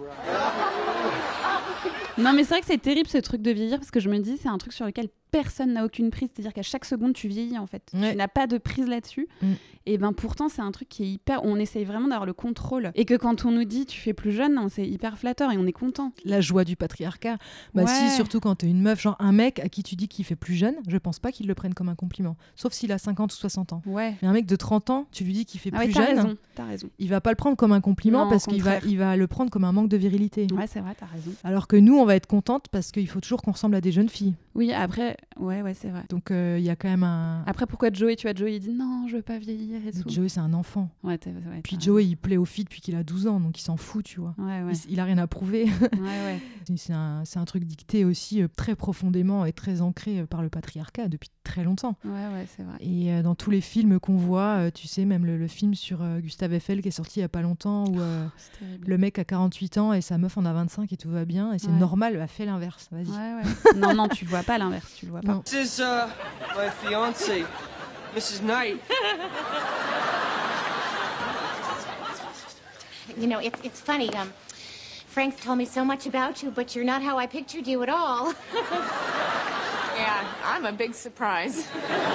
Non, mais c'est vrai que c'est terrible ce truc de vieillir parce que je me dis, c'est un truc sur lequel personne n'a aucune prise. C'est-à-dire qu'à chaque seconde, tu vieillis en fait. Ouais. Tu n'as pas de prise là-dessus. Mm. Et ben pourtant, c'est un truc qui est hyper. On essaye vraiment d'avoir le contrôle. Et que quand on nous dit tu fais plus jeune, non, c'est hyper flatteur et on est content. La joie du patriarcat. Bah ouais. si, surtout quand t'es une meuf, genre un mec à qui tu dis qu'il fait plus jeune, je pense pas qu'il le prenne comme un compliment. Sauf s'il a cinquante ou soixante ans. Ouais. Mais un mec de trente ans, tu lui dis qu'il fait ah plus ouais, t'as jeune. Raison. T'as raison. Il va pas le prendre comme un compliment non, parce qu'il va, il va le prendre comme un manque de virilité. Ouais, c'est vrai, t'as raison. Alors que nous, on va être contente parce qu'il faut toujours qu'on ressemble à des jeunes filles. Oui, après, ouais, ouais, c'est vrai. Donc il euh, y a quand même un. Après, pourquoi Joey, tu vois, Joey il dit non, je veux pas vieillir et tout. Joey, c'est un enfant. Ouais, t'es, ouais, Puis t'as... Joey, il plaît aux filles depuis qu'il a douze ans, donc il s'en fout, tu vois. Ouais, ouais. Il, il a rien à prouver. Ouais, ouais. c'est, un, c'est un truc dicté aussi euh, très profondément et très ancré euh, par le patriarcat depuis très longtemps. Ouais, ouais, c'est vrai. Et euh, dans tous les films qu'on voit, euh, tu sais, même le, le film sur euh, Gustave Eiffel qui est sorti il y a pas longtemps, où euh, oh, le mec a quarante-huit ans et sa meuf en a vingt-cinq et tout va bien, et c'est ouais. normal, bah, fais l'inverse, vas-y. Ouais, ouais. Non, non, tu le vois pas l'inverse, tu le vois pas. Non. This is uh, my fiancée, Missus Knight. You know, it's it's funny. Um, Frank's told me so much about you, but you're not how I pictured you at all. Yeah, I'm a big surprise.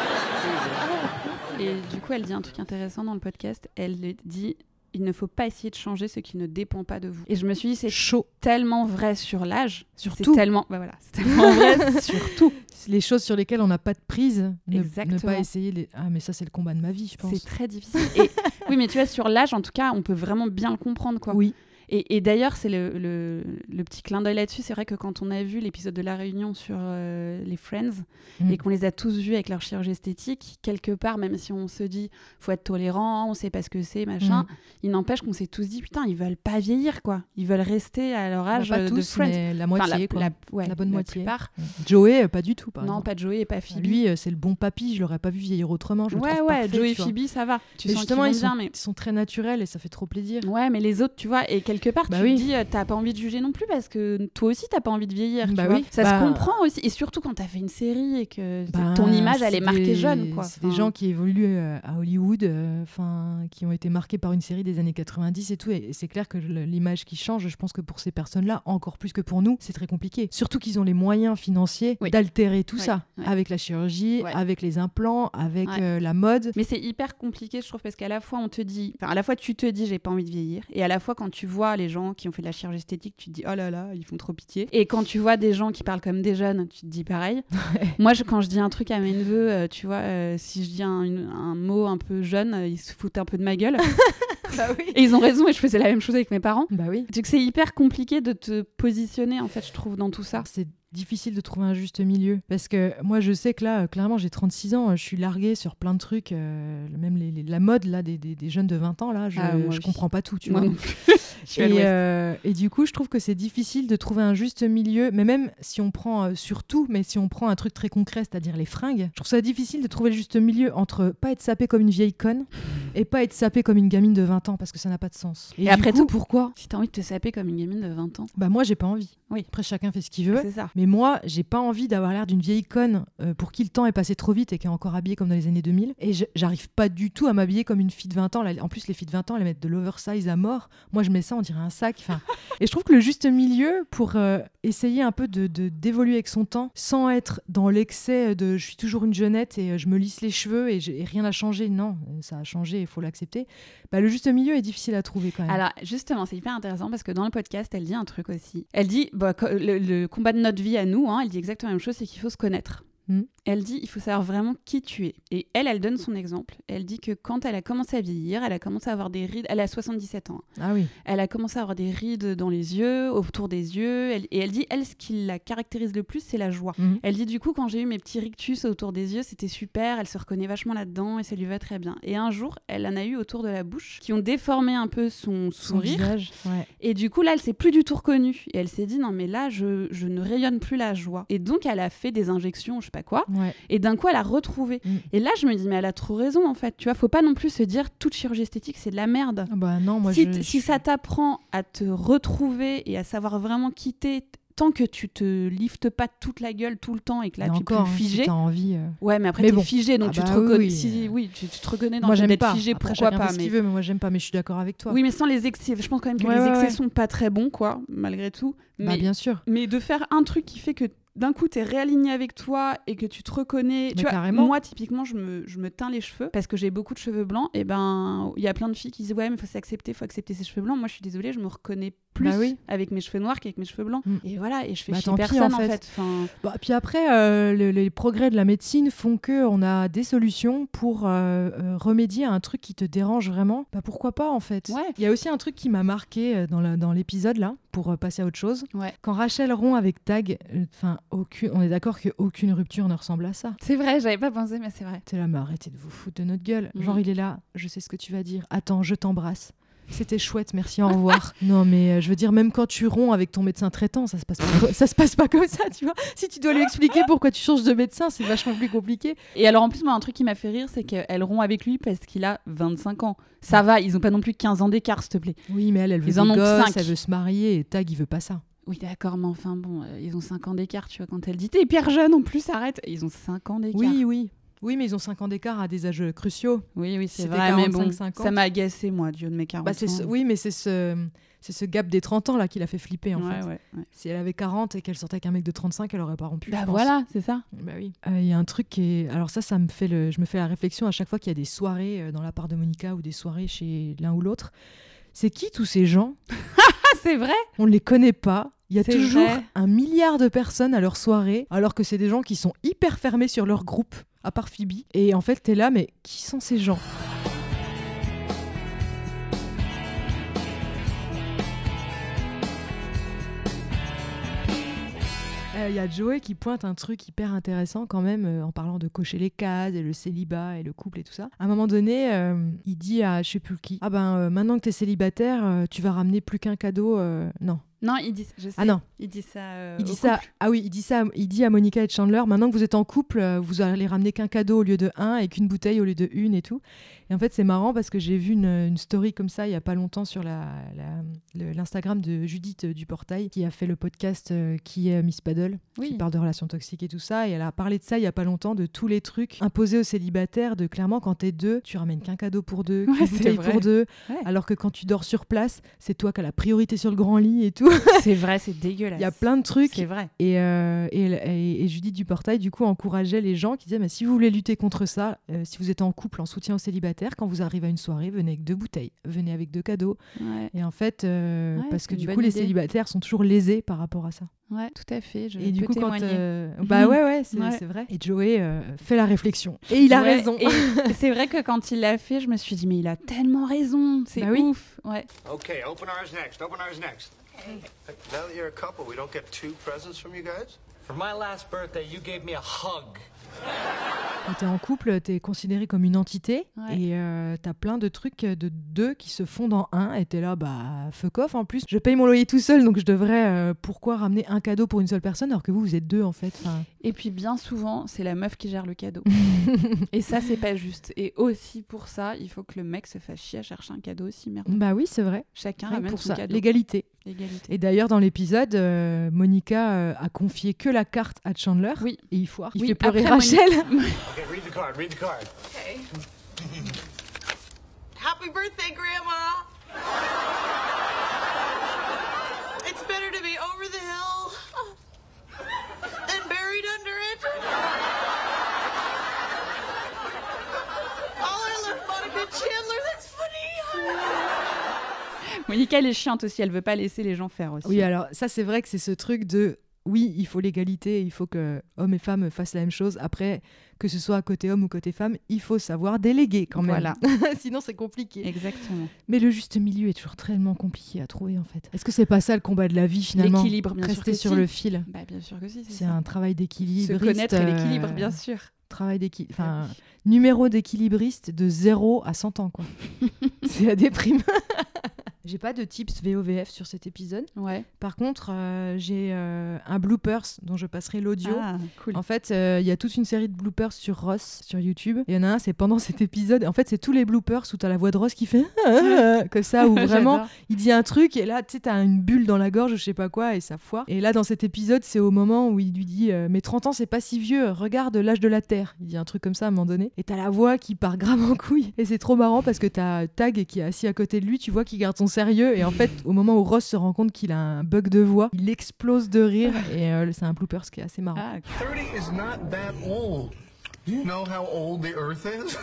Et du coup, elle dit un truc intéressant dans le podcast. Elle dit il ne faut pas essayer de changer ce qui ne dépend pas de vous. Et je me suis dit c'est chaud, tellement vrai sur l'âge, surtout. C'est tellement, bah voilà, c'est tellement vrai sur tout. Les choses sur lesquelles on n'a pas de prise, ne, Exactement. ne pas essayer. Les... Ah, mais ça, c'est le combat de ma vie, je pense. C'est très difficile. Et, oui, mais tu vois, sur l'âge, en tout cas, on peut vraiment bien le comprendre, quoi. Oui. Et, et d'ailleurs, c'est le, le, le petit clin d'œil là-dessus. C'est vrai que quand on a vu l'épisode de La Réunion sur euh, les Friends mmh. et qu'on les a tous vus avec leur chirurgie esthétique, quelque part, même si on se dit faut être tolérant, on sait pas ce que c'est, machin, mmh. il n'empêche qu'on s'est tous dit putain, ils veulent pas vieillir, quoi. Ils veulent rester à leur âge bah, pas de tous, Friends. Mais la moitié, enfin, la, quoi. La, ouais, la bonne la moitié. Plupart. Joey, pas du tout, par non, exemple. pas Joey et pas Phoebe. Lui, c'est le bon papy. Je l'aurais pas vu vieillir autrement. Je ouais, le trouve ouais. parfait, Joey et Phoebe, ça va. Tu mais sens justement, qu'ils ils, vont sont, bien, mais ils sont très naturels et ça fait trop plaisir. Ouais, mais les autres, tu vois, et quelque part, bah tu oui. te dis, t'as pas envie de juger non plus parce que toi aussi, t'as pas envie de vieillir. Bah tu oui. vois. Ça bah... se comprend aussi, et surtout quand t'as fait une série et que bah, ton image, elle est marquée des... jeune, quoi. C'est enfin... des gens qui évoluent euh, à Hollywood, enfin, euh, qui ont été marqués par une série des années quatre-vingt-dix et tout. Et c'est clair que l'image qui change, je pense que pour ces personnes-là, encore plus que pour nous, c'est très compliqué. Surtout qu'ils ont les moyens financiers oui. d'altérer tout oui. ça ouais. avec la chirurgie, ouais. avec les implants, avec ouais. euh, la mode. Mais c'est hyper compliqué, je trouve, parce qu'à la fois on te dit, enfin, à la fois tu te dis j'ai pas envie de vieillir, et à la fois quand tu vois les gens qui ont fait de la chirurgie esthétique, tu te dis oh là là, ils font trop pitié. Et quand tu vois des gens qui parlent comme des jeunes, tu te dis pareil. Ouais. Moi, je, quand je dis un truc à mes neveux, euh, tu vois, euh, si je dis un, une, un mot un peu jeune, euh, ils se foutent un peu de ma gueule. Bah oui. Et ils ont raison, et je faisais la même chose avec mes parents. Bah oui. Donc c'est hyper compliqué de te positionner, en fait, je trouve, dans tout ça. C'est difficile de trouver un juste milieu, parce que moi je sais que là euh, clairement j'ai trente-six ans, je suis larguée sur plein de trucs, euh, même les, les, la mode là des, des, des jeunes de vingt ans là, je, ah, je comprends pas tout, tu moi vois. Non plus. et, euh, et du coup je trouve que c'est difficile de trouver un juste milieu, mais même si on prend euh, sur tout, mais si on prend un truc très concret, c'est-à-dire les fringues, je trouve ça difficile de trouver le juste milieu entre pas être sapée comme une vieille conne et pas être sapée comme une gamine de vingt ans, parce que ça n'a pas de sens. Et, et après coup, tout pourquoi si t'as envie de te saper comme une gamine de vingt ans? Bah moi j'ai pas envie. Oui. Après chacun fait ce qu'il veut. C'est ça. Mais moi j'ai pas envie d'avoir l'air d'une vieille conne euh, pour qui le temps est passé trop vite et qui est encore habillée comme dans les années deux mille. Et je, j'arrive pas du tout à m'habiller comme une fille de vingt ans. Là, en plus, les filles de vingt ans, elles mettent de l'oversize à mort. Moi, je mets ça, on dirait un sac. Et je trouve que le juste milieu pour euh, essayer un peu de, de, d'évoluer avec son temps sans être dans l'excès de je suis toujours une jeunette et euh, je me lisse les cheveux et, je, et rien n'a changé. Non, ça a changé, il faut l'accepter. Bah, le juste milieu est difficile à trouver quand même. Alors, justement, c'est hyper intéressant parce que dans le podcast, elle dit un truc aussi. Elle dit, bah, le, le combat de notre vie à nous, hein, elle dit exactement la même chose, c'est qu'il faut se connaître. Mmh. Elle dit il faut savoir vraiment qui tu es. Et elle, elle donne son exemple. Elle dit que quand elle a commencé à vieillir, elle a commencé à avoir des rides. Elle a soixante-dix-sept ans. Ah oui. Elle a commencé à avoir des rides dans les yeux, autour des yeux. Elle, et elle dit, elle, ce qui la caractérise le plus, c'est la joie. Mmh. Elle dit du coup, quand j'ai eu mes petits rictus autour des yeux, c'était super. Elle se reconnaît vachement là-dedans et ça lui va très bien. Et un jour, elle en a eu autour de la bouche qui ont déformé un peu son, son sourire. Visage, ouais. Et du coup, là, elle s'est plus du tout reconnue. Et elle s'est dit non, mais là, je, je ne rayonne plus la joie. Et donc, elle a fait des injections, je sais pas quoi. Ouais. Et d'un coup, elle a retrouvé. Mm. Et là, je me dis, mais elle a trop raison, en fait. Tu vois, faut pas non plus se dire toute chirurgie esthétique, c'est de la merde. Ah bah non, moi si, je, t- je... si ça t'apprend à te retrouver et à savoir vraiment quitter, tant que tu te liftes pas toute la gueule tout le temps et que là, et tu encore, es plus figé. Si t'as envie. Euh... Ouais, mais après, mais t'es bon. figé, donc ah tu, bah te reconnais... oui. si, oui, tu, tu te reconnais dans moi, le fait j'aime d'être pas. figé, après, pourquoi chacun pas. fait ce mais... qu'il veut, mais moi, j'aime pas, mais je suis d'accord avec toi. Oui, mais sans les excès. Je pense quand même que ouais, les ouais, excès ouais. sont pas très bons, quoi, malgré tout. Bah, mais, bien sûr. Mais de faire un truc qui fait que d'un coup, t'es réaligné avec toi et que tu te reconnais. Mais tu vois, carrément. moi, typiquement, je me, je me teins les cheveux parce que j'ai beaucoup de cheveux blancs. Et ben, il y a plein de filles qui disent ouais, mais faut s'accepter, faut accepter ses cheveux blancs. Moi, je suis désolée, je me reconnais plus bah oui. avec mes cheveux noirs qu'avec mes cheveux blancs. Mm. Et voilà, et je fais bah, chier personne pis, en fait. En fait. Enfin... Bah, puis après, euh, le, les progrès de la médecine font qu'on a des solutions pour euh, euh, remédier à un truc qui te dérange vraiment. Bah, pourquoi pas en fait. Ouais. Il y a aussi un truc qui m'a marqué dans, la, dans l'épisode là. pour euh, passer à autre chose. Ouais. Quand Rachel rompt avec Tag, enfin, euh, aucune... on est d'accord qu'aucune rupture ne ressemble à ça. C'est vrai, j'avais pas pensé, mais c'est vrai. T'es là, mais arrêtez de vous foutre de notre gueule. Mm. Genre, il est là, je sais ce que tu vas dire. Attends, je t'embrasse. C'était chouette, merci, au revoir. Non, mais euh, je veux dire, même quand tu romps avec ton médecin traitant, ça se passe pas, ça se passe pas comme ça, tu vois. Si tu dois lui expliquer pourquoi tu changes de médecin, c'est vachement plus compliqué. Et alors, en plus, moi, un truc qui m'a fait rire, c'est qu'elle rompt avec lui parce qu'il a vingt-cinq ans. Ça va, ils ont pas non plus quinze ans d'écart, s'il te plaît. Oui, mais elle, elle veut Ils des en ont gosses, cinq. elle veut se marier, et Tag, il veut pas ça. Oui, d'accord, mais enfin, bon, euh, ils ont cinq ans d'écart, tu vois, quand elle dit « T'es hyper jeune, en plus, arrête !» Ils ont cinq ans d'écart. Oui, oui. Oui, mais ils ont cinq ans d'écart à des âges cruciaux. Oui, oui, c'est C'était vrai, mais bon, quarante-cinq cinquante. ça m'a agacé, moi, du haut de mes quarante Bah, c'est ce- ans. Oui, mais c'est ce... c'est ce gap des trente ans là qui l'a fait flipper en Ouais, fait. ouais, ouais. Si elle avait quarante et qu'elle sortait avec un mec de trente-cinq, elle aurait pas rompu. Bah je pense. voilà, c'est ça. Bah oui. Il y a un truc qui est. Alors ça, ça me fait le. Je me fais la réflexion à chaque fois qu'il y a des soirées euh, dans la part de Monica ou des soirées chez l'un ou l'autre. C'est qui tous ces gens? Ah, c'est vrai. On ne les connaît pas. Il y a C'est toujours vrai. un milliard de personnes à leur soirée, alors que c'est des gens qui sont hyper fermés sur leur groupe, à part Phoebe. Et en fait, t'es là, mais qui sont ces gens? Il y a Joey qui pointe un truc hyper intéressant quand même euh, en parlant de cocher les cases et le célibat et le couple et tout ça. À un moment donné, euh, il dit à je sais plus qui, ah ben euh, maintenant que t'es célibataire, euh, tu vas ramener plus qu'un cadeau. euh, non. Non, il dit, je sais. Ah non. Il dit ça. euh, Il dit au ça. couple. Ah oui, il dit ça. Il dit à Monica et Chandler, maintenant que vous êtes en couple, euh, vous allez ramener qu'un cadeau au lieu de un et qu'une bouteille au lieu de une et tout. Et en fait, c'est marrant parce que j'ai vu une, une story comme ça il y a pas longtemps sur la, la- le- l'Instagram de Judith euh, Duportail qui a fait le podcast euh, qui est Miss Paddle, Oui. qui parle de relations toxiques et tout ça. Et elle a parlé de ça il y a pas longtemps, de tous les trucs imposés aux célibataires, de clairement quand t'es deux, tu ramènes qu'un cadeau pour deux, qu'une Ouais, c'est bouteille vrai. pour deux, Ouais. alors que quand tu dors sur place, c'est toi qui as la priorité sur le grand lit et tout. C'est vrai, c'est dégueulasse. Il y a plein de trucs. C'est vrai. Et, euh, et, et, et Judith Duportail, du coup, encourageait les gens qui disaient mais si vous voulez lutter contre ça, euh, si vous êtes en couple, en soutien aux célibataires, quand vous arrivez à une soirée, venez avec deux bouteilles, venez avec deux cadeaux. Ouais. Et en fait, euh, Ouais, parce c'est que une du bonne coup, les idée. célibataires sont toujours lésés par rapport à ça. Ouais, tout à fait. Je et du peux coup, quand. témoigner. euh, Bah ouais, ouais, c'est Ouais. c'est vrai. Et Joey euh, fait la réflexion. Et il a Ouais, raison. Et c'est vrai que quand il l'a fait, je me suis dit, mais il a tellement raison. C'est Bah oui. ouf. Ouais. Okay, open ours next. Open ours next. Now that you're a couple, we don't get two presents from you guys? For my last birthday, you gave me a hug. Quand t'es en couple, t'es considéré comme une entité Ouais. et euh, t'as plein de trucs de deux qui se fondent en un et t'es là, bah fuck off. En plus, je paye mon loyer tout seul, donc je devrais euh, pourquoi ramener un cadeau pour une seule personne alors que vous, vous êtes deux en fait. Enfin, Et puis bien souvent, c'est la meuf qui gère le cadeau. Et ça, c'est pas juste. Et aussi pour ça, il faut que le mec se fasse chier à chercher un cadeau aussi, merde. bah oui, c'est vrai. Chacun Rien que ramène pour son ça, cadeau. l'égalité. L'égalité. Et d'ailleurs, dans l'épisode, euh, Monica euh, a confié que la carte à Chandler. Oui. Et il foire. Il Oui, fait pleurer après, Rachel. Okay, read the card. Read the card. Okay. Happy birthday, Grandma! It's better to be over the hill than buried under it. All I love Monica Chandler, that's funny! Monica, elle est chiante aussi. Elle veut pas laisser les gens faire aussi. Oui, alors ça, c'est vrai que c'est ce truc de oui, il faut l'égalité, il faut que hommes et femmes fassent la même chose. Après, que ce soit côté homme ou côté femme, il faut savoir déléguer quand même. Voilà. Sinon, c'est compliqué. Exactement. Mais le juste milieu est toujours tellement compliqué à trouver en fait. Est-ce que c'est pas ça le combat de la vie finalement? L'équilibre, bien sûr Rester que sur si. le fil. Bah, bien sûr que si. C'est C'est ça. un travail d'équilibre. Se connaître et l'équilibre, bien sûr. Travail d'équilibre. Enfin, numéro d'équilibriste de zéro à cent ans, quoi. C'est la déprime. J'ai pas de tips V O V F sur cet épisode. Ouais. Par contre, euh, j'ai euh, un bloopers dont je passerai l'audio. Ah, cool. En fait, il euh, y a toute une série de bloopers sur Ross, sur YouTube. Il y en a un, c'est pendant cet épisode. En fait, c'est tous les bloopers où t'as la voix de Ross qui fait comme ça, où vraiment J'adore. il dit un truc et là, tu sais, t'as une bulle dans la gorge, je sais pas quoi, et ça foire. Et là, dans cet épisode, c'est au moment où il lui dit euh, mais trente ans, c'est pas si vieux, regarde l'âge de la Terre. Il dit un truc comme ça à un moment donné. Et t'as la voix qui part grave en couille. Et c'est trop marrant parce que t'as Tag qui est assis à côté de lui, tu vois qu'il garde son sérieux. Et en fait, au moment où Ross se rend compte qu'il a un bug de voix, il explose de rire. Et euh, c'est un bloopers qui est assez marrant. Ah, thirty is not that old. Do you know how old the Earth is?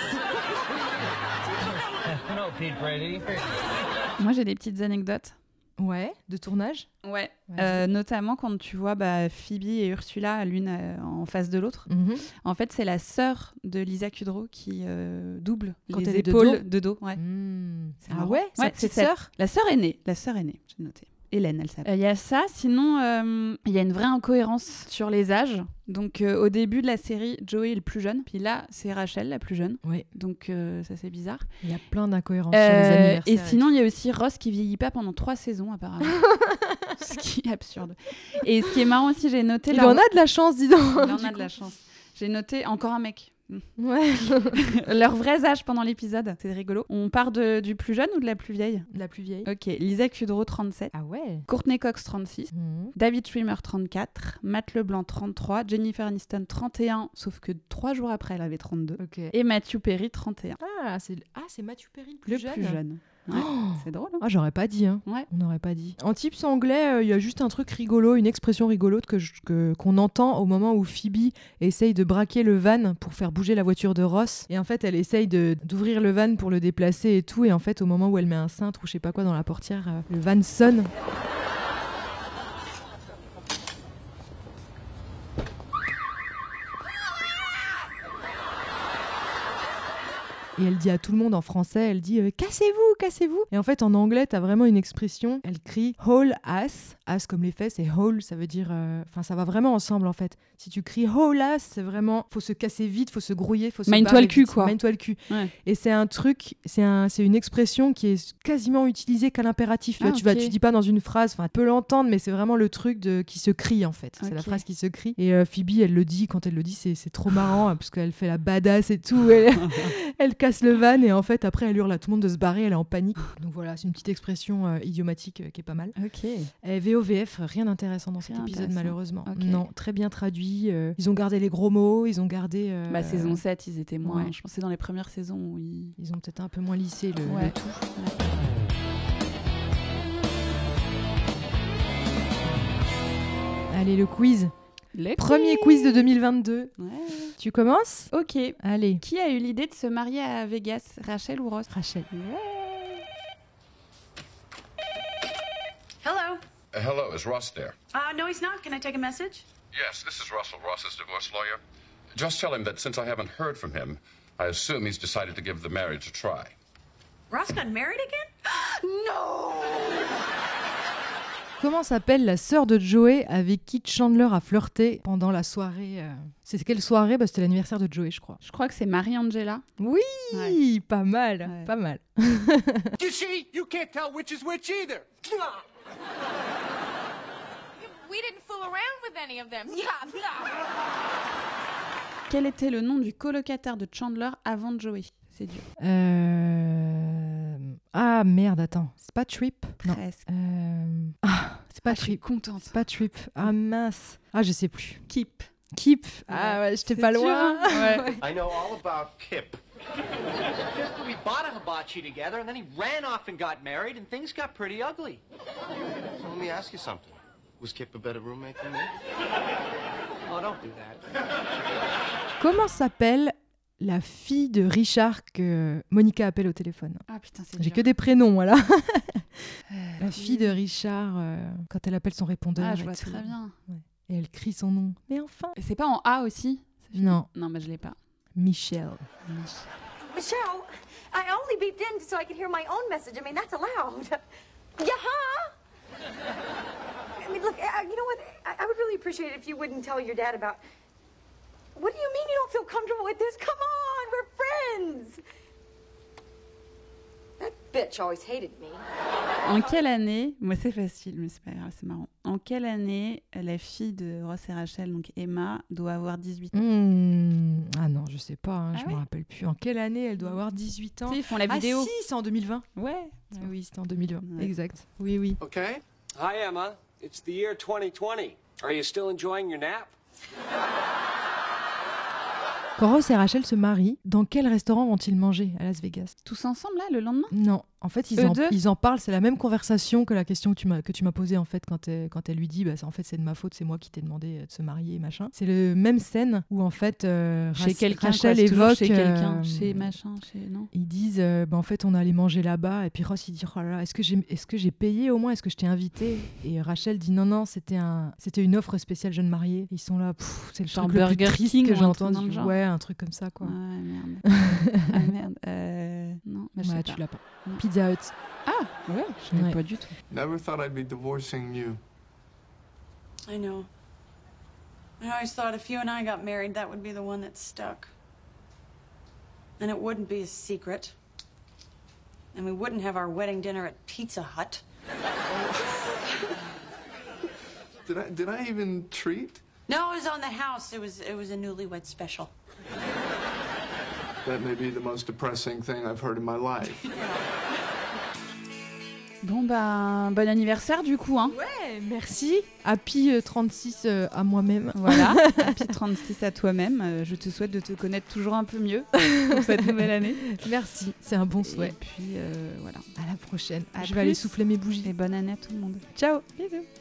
No, Pete Brady. moi, j'ai des petites anecdotes. Ouais, de tournage. Ouais. Vas-y. Euh, notamment quand tu vois bah, Phoebe et Ursula l'une euh, en face de l'autre. Mhm. En fait, c'est la sœur de Lisa Kudrow qui euh, double Quand les elle est de épaules dos de dos. Ouais. Mmh. C'est Ah marrant. ouais, sa Ouais, petite c'est sœur. La sœur aînée. La sœur aînée, j'ai noté. Hélène, elle s'appelle. Il y a ça, sinon il euh, y a une vraie incohérence sur les âges. Donc euh, au début de la série, Joey est le plus jeune, puis là c'est Rachel la plus jeune. Oui. Donc euh, ça c'est bizarre. Il y a plein d'incohérences euh, sur les anniversaires. Et sinon il y a aussi Ross qui vieillit pas pendant trois saisons apparemment. Ce qui est absurde. Et ce qui est marrant aussi, j'ai noté... Il leur... en a de la chance, dis donc. Il en a de la chance. J'ai noté encore un mec. Ouais. Leurs vrais âges pendant l'épisode, c'est rigolo. On part de, du plus jeune ou de la plus vieille ? De la plus vieille. Ok, Lisa Kudrow, trente-sept. Ah ouais. Courtney Cox, trente-six. Mmh. David Schwimmer, trente-quatre. Matt LeBlanc, trente-trois. Jennifer Aniston, trente et un. Sauf que trois jours après, elle avait trente-deux. Okay. Et Matthew Perry, trente et un. Ah, c'est, ah, c'est Matthew Perry le plus le jeune. plus jeune. Ouais, oh c'est drôle. Hein, ah, j'aurais pas dit. Hein. Ouais. On n'aurait pas dit. En tips anglais, il euh, y a juste un truc rigolo, une expression rigolote que je, que, qu'on entend au moment où Phoebe essaye de braquer le van pour faire bouger la voiture de Ross. Et en fait, elle essaye de, d'ouvrir le van pour le déplacer et tout. Et en fait, au moment où elle met un cintre ou je sais pas quoi dans la portière, euh, le van sonne. Et elle dit à tout le monde en français, elle dit euh, « Cassez-vous, cassez-vous !» Et en fait, en anglais, t'as vraiment une expression, elle crie « Haul ass ». Ass comme les fesses, et haul, ça veut dire... Enfin, euh, ça va vraiment ensemble, en fait. Si tu cries « Haul ass », c'est vraiment... Faut se casser vite, faut se grouiller, faut se barrer Mine-toi le cul, vite. quoi. Mine-toi le cul. Ouais. Et c'est un truc, c'est, un, c'est une expression qui est quasiment utilisée qu'à l'impératif. Tu, ah, vois, tu, okay. vas, tu dis pas dans une phrase, enfin, tu peux l'entendre, mais c'est vraiment le truc de, qui se crie, en fait. C'est okay. la phrase qui se crie. Et euh, Phoebe, elle le dit, quand elle le dit, c'est, c'est trop marrant, parce qu'elle fait la badass et tout. Elle, elle casse le van, et en fait, après, elle hurle à tout le monde de se barrer, elle est en panique. Donc voilà, c'est une petite expression euh, idiomatique euh, qui est pas mal. Ok. Et V O V F, rien d'intéressant dans cet rien épisode, malheureusement. Okay. Non, très bien traduit. Euh, ils ont gardé les gros mots, ils ont gardé... Euh, bah, saison sept, ils étaient moins... Ouais. Je pensais dans les premières saisons où ils... Ils ont peut-être un peu moins lissé le, ouais. le tout. Ouais. Allez, le quiz. Le Premier quiz. quiz de deux mille vingt-deux. Ouais. Tu commences ? Ok. Allez. Qui a eu l'idée de se marier à Vegas, Rachel ou Ross ? Rachel. Ouais. Hello. Uh, hello, is Ross there? Uh, no, he's not. Can I take a message? Yes, this is Russell, Ross's divorce lawyer. Just tell him that since I haven't heard from him, I assume he's decided to give the marriage a try. Ross got married again? No! Comment s'appelle la sœur de Joey avec qui Chandler a flirté pendant la soirée euh... C'était quelle soirée ? Bah, c'était l'anniversaire de Joey, je crois. Je crois que c'est Marie-Angela. Oui, ouais. Pas mal, ouais. pas mal. You see, you can't tell which is which either. We didn't fool around with any of them. Quel était le nom du colocataire de Chandler avant Joey ? C'est dur. Euh... Ah merde, attends. C'est pas Trip ? Presque. Euh... Ah, c'est pas ah, Trip. Je suis contente. C'est pas Trip. Ah mince. Ah, je sais plus. Kip. Kip. Ah ouais, j'étais pas dur, loin. hein ouais. I know all about Kip. We bought a hibachi together, and then he ran off and got married, and things got pretty ugly. So let me ask you something. Was Kip a better roommate than me? Oh, don't do that. Comment s'appelle la fille de Richard que Monica appelle au téléphone ? Ah putain, c'est J'ai dur. que des prénoms, voilà. euh, la fille de Richard, euh, quand elle appelle son répondeur. Ah, je vois tout. très bien. Ouais. Et elle crie son nom. Mais enfin. Et c'est pas en A aussi ? Non. Non, mais je l'ai pas. Michelle. Michelle. Michelle, I only beeped in so I could hear my own message. I mean, that's allowed. Yeah. I mean, look, I, you know what? I, I would really appreciate it if you wouldn't tell your dad about... What do you mean you don't feel comfortable with this? Come on, we're friends. That bitch always hated me. En quelle année, moi c'est facile, mais c'est pas grave, c'est marrant. En quelle année la fille de Ross et Rachel, donc Emma, doit avoir dix-huit ans ? Mmh. Ah non, je sais pas, hein, ah je ouais me rappelle plus. En quelle année elle doit avoir dix-huit ans ? Tu sais, ils font la vidéo. Ah si, c'est en deux mille vingt. Ouais. Ah, oui, c'était en deux mille vingt, ouais. Exact. Oui, oui. Okay. Hi, Emma. It's the year twenty twenty. Are you still enjoying your nap? Quand Ross et Rachel se marient, dans quel restaurant vont-ils manger à Las Vegas ? Tous ensemble, là, le lendemain ? Non, en fait, ils, Eux en, deux ils en parlent. C'est la même conversation que la question que tu m'as, que tu m'as posée, en fait, quand elle, quand elle lui dit bah, « En fait, c'est de ma faute, c'est moi qui t'ai demandé de se marier, machin. » C'est la même scène où, en fait, euh, chez quelqu'un, Rachel quoi, évoque... chez quelqu'un, euh, chez machin, chez... Non. Ils disent euh, bah, « En fait, on allait manger là-bas. » Et puis Ross, il dit « Oh là là, est-ce que j'ai, est-ce que j'ai payé au moins ? Est-ce que je t'ai invité ?» Et Rachel dit « Non, non, c'était, un, c'était une offre spéciale jeune mariée. » Ils sont là, c'est le Genre truc le plus Burger triste King que j'ai ou un truc entendu. dans le genre. Ouais, un truc comme ça, quoi. Ouais, merde. ah merde. Euh... Non, bah, je Ouais, sais tu pas. l'as pas. Non. Pizza Hut. Ah, ouais, je savais Ouais. pas du tout. Never thought I'd be divorcing you. I know. I always thought if you and I got married, that would be the one that stuck. And it wouldn't be a secret. And we wouldn't have our wedding dinner at Pizza Hut. Did I did I even treat? No, it was on the house. It was it was a newlywed special. That may be the most depressing thing I've heard in my life. Bon, bah, bon anniversaire du coup. Hein. Ouais, merci. Happy euh, trente-six euh, à moi-même. Voilà, Happy trente-six à toi-même. Euh, je te souhaite de te connaître toujours un peu mieux pour cette nouvelle année. Merci, c'est un bon souhait. Et puis, euh, voilà. À la prochaine. À Je vais aller plus. souffler mes bougies. Et bonne année à tout le monde. Ciao. Bisous.